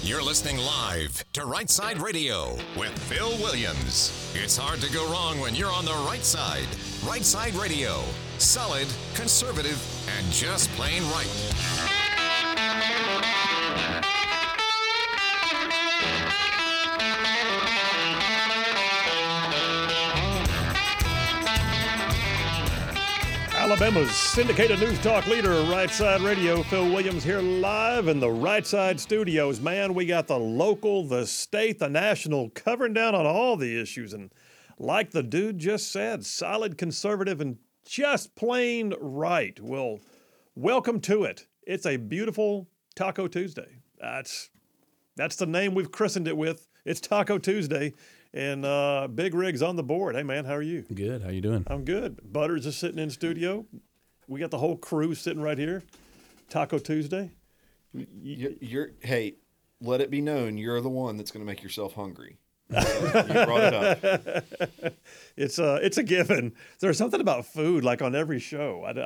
You're listening live to Right Side Radio with Phil Williams. It's hard to go wrong when you're on the right side. Right Side Radio. Solid, conservative, and just plain right. Alabama's syndicated news talk leader, Right Side Radio. Phil Williams here live in the Right Side studios. Man, we got the local, the state, the national, covering down on all the issues. And like the dude just said, solid, conservative, and just plain right. Well, welcome to it. It's a beautiful Taco Tuesday. That's the name we've christened it with. It's Taco Tuesday. And Big Rig's on the board. Hey, man, how are you? Good. How you doing? I'm good. Butters is sitting in studio. We got the whole crew sitting right here. Taco Tuesday. Hey, let it be known you're the one that's going to make yourself hungry. You brought it up. It's a given. There's something about food, like on every show. I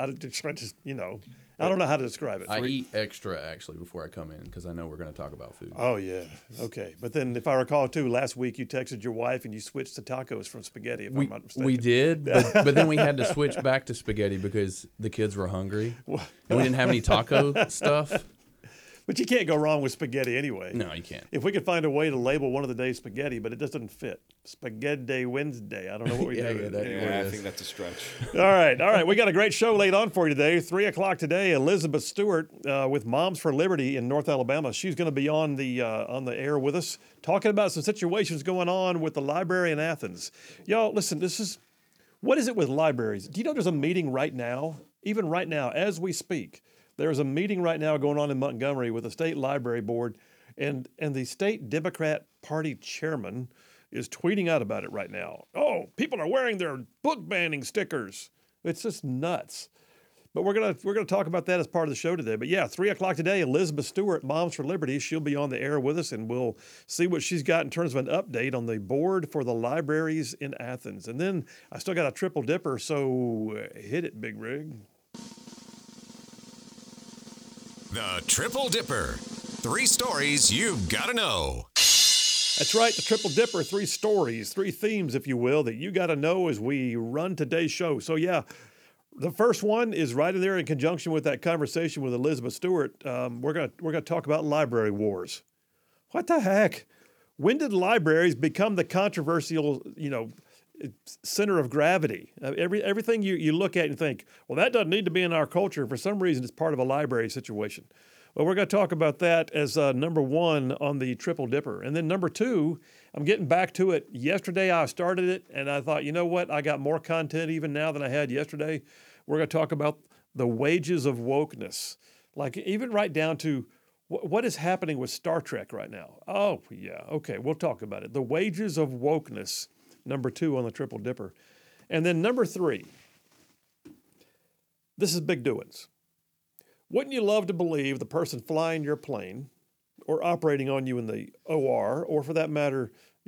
don't know how to describe it. I eat extra, actually, before I come in because I know we're going to talk about food. Oh, yeah. Okay. But then if I recall, too, last week you texted your wife and you switched to tacos from spaghetti, if I'm not mistaken. We did, but then we had to switch back to spaghetti because the kids were hungry. And we didn't have any taco stuff. But you can't go wrong with spaghetti anyway. No, you can't. If we could find a way to label one of the days spaghetti, but it just doesn't fit. Spaghetti Wednesday. I don't know what we do. I think that's a stretch. All right. We got a great show laid on for you today. 3 o'clock today, Elizabeth Stewart with Moms for Liberty in North Alabama. She's going to be on the air with us, talking about some situations going on with the library in Athens. Y'all, listen, what is it with libraries? Do you know there's a meeting right now, even right now, as we speak? There's a meeting right now going on in Montgomery with the state library board, and the state Democrat Party chairman is tweeting out about it right now. Oh, people are wearing their book banning stickers. It's just nuts. But we're gonna talk about that as part of the show today. But yeah, 3 o'clock today, Elizabeth Stewart, Moms for Liberty, she'll be on the air with us, and we'll see what she's got in terms of an update on the board for the libraries in Athens. And then I still got a triple dipper, so hit it, Big Rig. The Triple Dipper. 3 stories you've got to know. That's right, the Triple Dipper, 3 stories, 3 themes, if you will, that you got to know as we run today's show. So yeah, the first one is right in there in conjunction with that conversation with Elizabeth Stewart. We're gonna talk about library wars. What the heck? When did libraries become the controversial, center of gravity? Everything you look at and think, well, that doesn't need to be in our culture. For some reason, it's part of a library situation. Well, we're going to talk about that as number 1 on the Triple Dipper. And then number 2, I'm getting back to it. Yesterday, I started it, and I thought, you know what? I got more content even now than I had yesterday. We're going to talk about the wages of wokeness, like even right down to what is happening with Star Trek right now. Oh, yeah. Okay, we'll talk about it. The wages of wokeness. Number 2 on the Triple Dipper. And then number 3, this is big doings. Wouldn't you love to believe the person flying your plane or operating on you in the OR, or for that matter,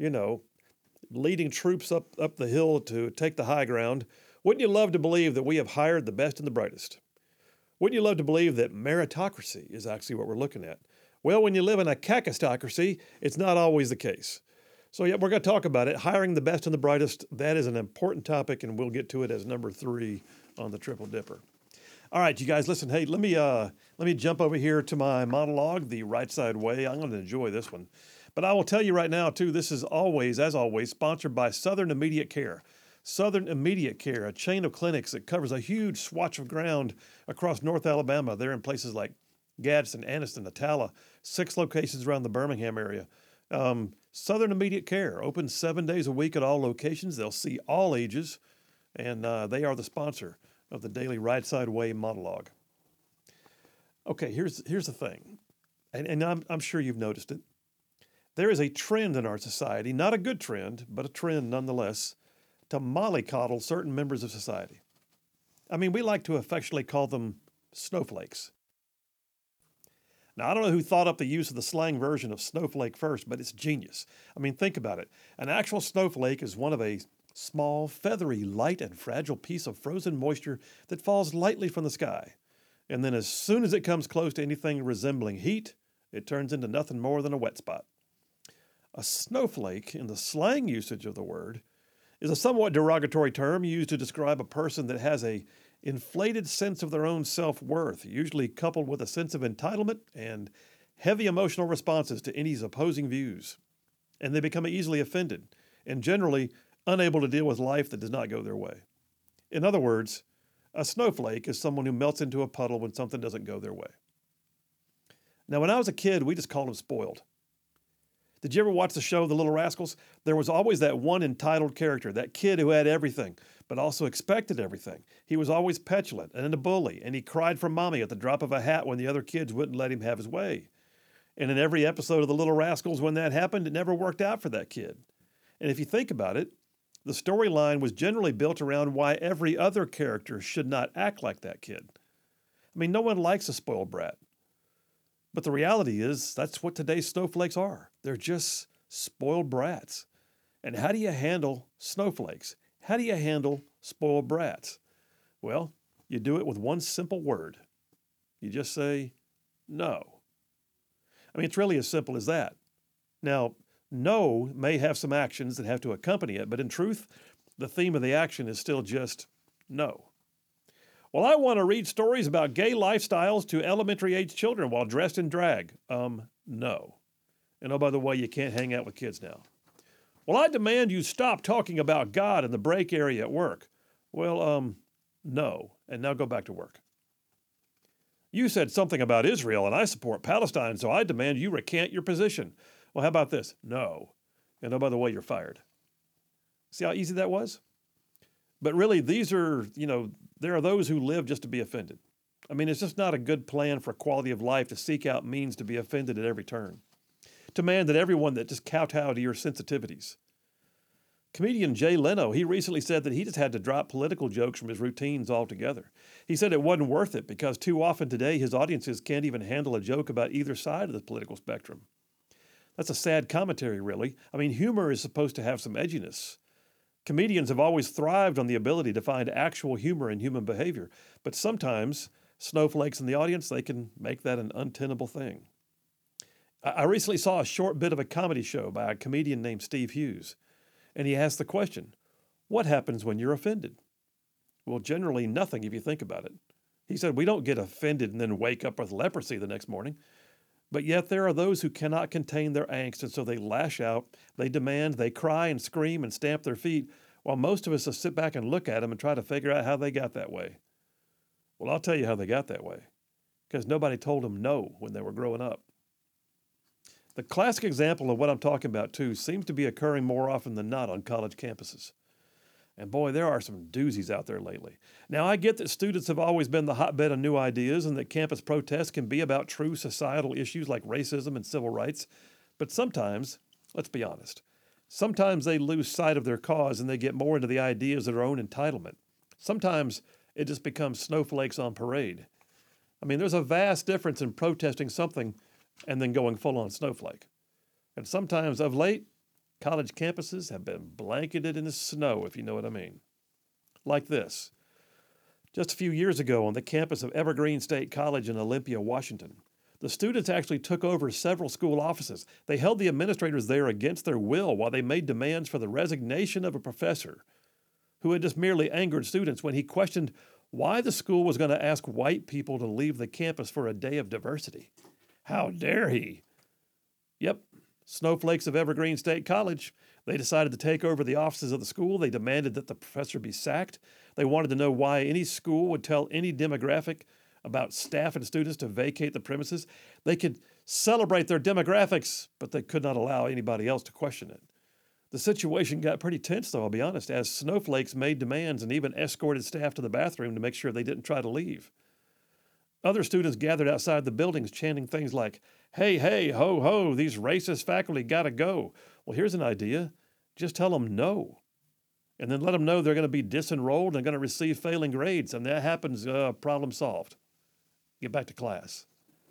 leading troops up the hill to take the high ground, wouldn't you love to believe that we have hired the best and the brightest? Wouldn't you love to believe that meritocracy is actually what we're looking at? Well, when you live in a kakistocracy, it's not always the case. So yeah, we're going to talk about it. Hiring the best and the brightest, that is an important topic, and we'll get to it as number 3 on the Triple Dipper. All right, you guys, listen, hey, let me jump over here to my monologue, The Right Side Way. I'm going to enjoy this one. But I will tell you right now, too, this is always, as always, sponsored by Southern Immediate Care. Southern Immediate Care, a chain of clinics that covers a huge swatch of ground across North Alabama. They're in places like Gadsden, Anniston, Attala, 6 locations around the Birmingham area. Southern Immediate Care, open 7 days a week at all locations. They'll see all ages, and they are the sponsor of the daily Right Side Way monologue. Okay, here's the thing, and I'm sure you've noticed it. There is a trend in our society, not a good trend, but a trend nonetheless, to mollycoddle certain members of society. I mean, we like to affectionately call them snowflakes. Now, I don't know who thought up the use of the slang version of snowflake first, but it's genius. I mean, think about it. An actual snowflake is one of a small, feathery, light, and fragile piece of frozen moisture that falls lightly from the sky. And then as soon as it comes close to anything resembling heat, it turns into nothing more than a wet spot. A snowflake, in the slang usage of the word, is a somewhat derogatory term used to describe a person that has a inflated sense of their own self-worth, usually coupled with a sense of entitlement and heavy emotional responses to any opposing views. And they become easily offended and generally unable to deal with life that does not go their way. In other words, a snowflake is someone who melts into a puddle when something doesn't go their way. Now, when I was a kid, we just called them spoiled. Did you ever watch the show The Little Rascals? There was always that one entitled character, that kid who had everything, but also expected everything. He was always petulant and a bully, and he cried for mommy at the drop of a hat when the other kids wouldn't let him have his way. And in every episode of The Little Rascals, when that happened, it never worked out for that kid. And if you think about it, the storyline was generally built around why every other character should not act like that kid. I mean, no one likes a spoiled brat. But the reality is, that's what today's snowflakes are. They're just spoiled brats. And how do you handle snowflakes? How do you handle spoiled brats? Well, you do it with one simple word. You just say, no. I mean, it's really as simple as that. Now, no may have some actions that have to accompany it, but in truth, the theme of the action is still just no. Well, I want to read stories about gay lifestyles to elementary-age children while dressed in drag. No. And oh, by the way, you can't hang out with kids now. Well, I demand you stop talking about God in the break area at work. Well, no. And now go back to work. You said something about Israel, and I support Palestine, so I demand you recant your position. Well, how about this? No. And oh, by the way, you're fired. See how easy that was? But really, these are, there are those who live just to be offended. I mean, it's just not a good plan for quality of life to seek out means to be offended at every turn. To demand that everyone that just kowtow to your sensitivities. Comedian Jay Leno, he recently said that he just had to drop political jokes from his routines altogether. He said it wasn't worth it because too often today his audiences can't even handle a joke about either side of the political spectrum. That's a sad commentary, really. I mean, humor is supposed to have some edginess. Comedians have always thrived on the ability to find actual humor in human behavior, but sometimes snowflakes in the audience, they can make that an untenable thing. I recently saw a short bit of a comedy show by a comedian named Steve Hughes, and he asked the question, what happens when you're offended? Well, generally nothing if you think about it. He said, we don't get offended and then wake up with leprosy the next morning. But yet there are those who cannot contain their angst, and so they lash out, they demand, they cry and scream and stamp their feet, while most of us just sit back and look at them and try to figure out how they got that way. Well, I'll tell you how they got that way, because nobody told them no when they were growing up. The classic example of what I'm talking about, too, seems to be occurring more often than not on college campuses. And boy, there are some doozies out there lately. Now, I get that students have always been the hotbed of new ideas and that campus protests can be about true societal issues like racism and civil rights. But sometimes, let's be honest, sometimes they lose sight of their cause and they get more into the ideas of their own entitlement. Sometimes it just becomes snowflakes on parade. I mean, there's a vast difference in protesting something and then going full-on snowflake. And sometimes, of late, college campuses have been blanketed in the snow, if you know what I mean. Like this. Just a few years ago on the campus of Evergreen State College in Olympia, Washington, the students actually took over several school offices. They held the administrators there against their will while they made demands for the resignation of a professor who had just merely angered students when he questioned why the school was going to ask white people to leave the campus for a day of diversity. How dare he? Yep. Snowflakes of Evergreen State College. They decided to take over the offices of the school. They demanded that the professor be sacked. They wanted to know why any school would tell any demographic about staff and students to vacate the premises. They could celebrate their demographics, but they could not allow anybody else to question it. The situation got pretty tense, though, I'll be honest, as snowflakes made demands and even escorted staff to the bathroom to make sure they didn't try to leave. Other students gathered outside the buildings chanting things like, hey, hey, ho, ho, these racist faculty gotta go. Well, here's an idea. Just tell them no. And then let them know they're going to be disenrolled and going to receive failing grades. And that happens, problem solved. Get back to class.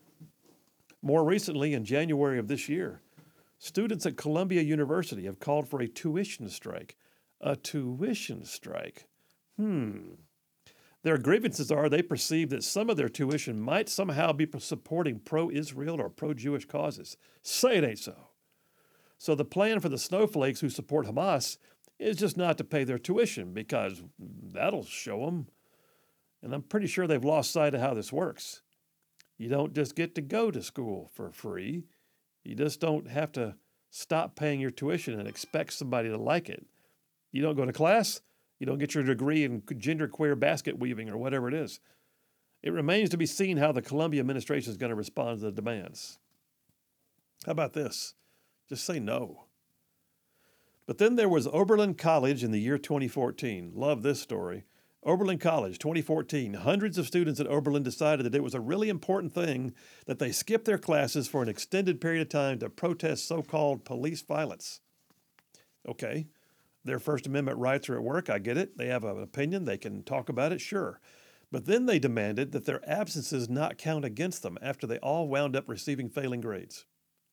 More recently, in January of this year, students at Columbia University have called for a tuition strike. A tuition strike. Their grievances are they perceive that some of their tuition might somehow be supporting pro-Israel or pro-Jewish causes. Say it ain't so. So the plan for the snowflakes who support Hamas is just not to pay their tuition because that'll show them. And I'm pretty sure they've lost sight of how this works. You don't just get to go to school for free. You just don't have to stop paying your tuition and expect somebody to like it. You don't go to class, you don't get your degree in genderqueer basket weaving or whatever it is. It remains to be seen how the Columbia administration is going to respond to the demands. How about this? Just say no. But then there was Oberlin College in the year 2014. Love this story. Oberlin College, 2014. Hundreds of students at Oberlin decided that it was a really important thing that they skip their classes for an extended period of time to protest so-called police violence. Okay, their First Amendment rights are at work. I get it. They have an opinion. They can talk about it, sure. But then they demanded that their absences not count against them after they all wound up receiving failing grades.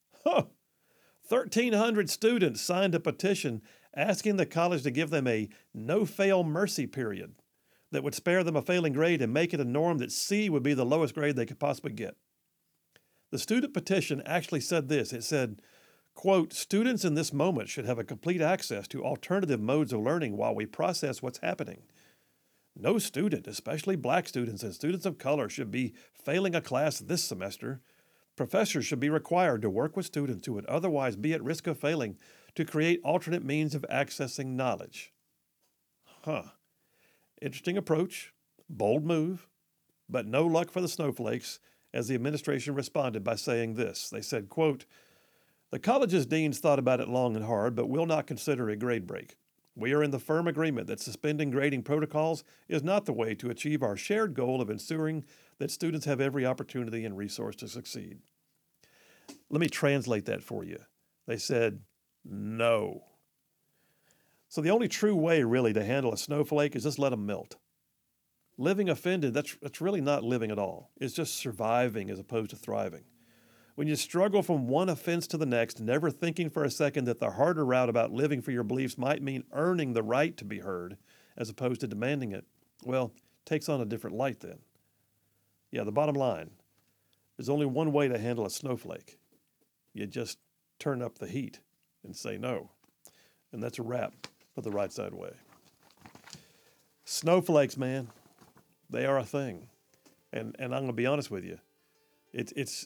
1,300 students signed a petition asking the college to give them a no-fail mercy period that would spare them a failing grade and make it a norm that C would be the lowest grade they could possibly get. The student petition actually said this. It said, quote, students in this moment should have a complete access to alternative modes of learning while we process what's happening. No student, especially black students and students of color, should be failing a class this semester. Professors should be required to work with students who would otherwise be at risk of failing to create alternate means of accessing knowledge. Interesting approach, bold move, but no luck for the snowflakes as the administration responded by saying this. They said, quote, the college's deans thought about it long and hard, but will not consider a grade break. We are in the firm agreement that suspending grading protocols is not the way to achieve our shared goal of ensuring that students have every opportunity and resource to succeed. Let me translate that for you. They said, no. So the only true way, really, to handle a snowflake is just let them melt. Living offended, that's really not living at all. It's just surviving as opposed to thriving. When you struggle from one offense to the next, never thinking for a second that the harder route about living for your beliefs might mean earning the right to be heard as opposed to demanding it, well, it takes on a different light then. Yeah, the bottom line, there's only one way to handle a snowflake. You just turn up the heat and say no. And that's a wrap for the Right Side Way. Snowflakes, man, they are a thing. And I'm going to be honest with you. It's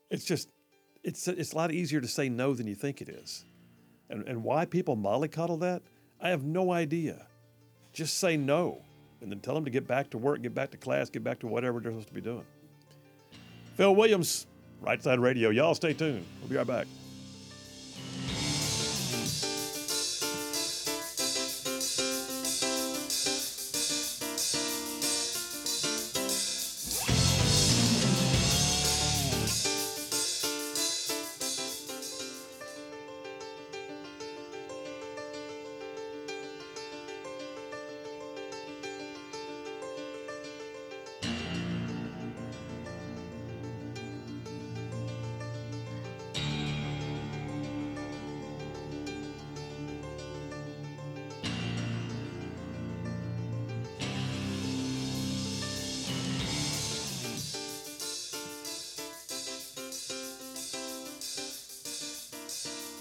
a lot easier to say no than you think it is. And why people mollycoddle that, I have no idea. Just say no, and then tell them to get back to work, get back to class, get back to whatever they're supposed to be doing. Phil Williams, Right Side Radio. Y'all stay tuned. We'll be right back.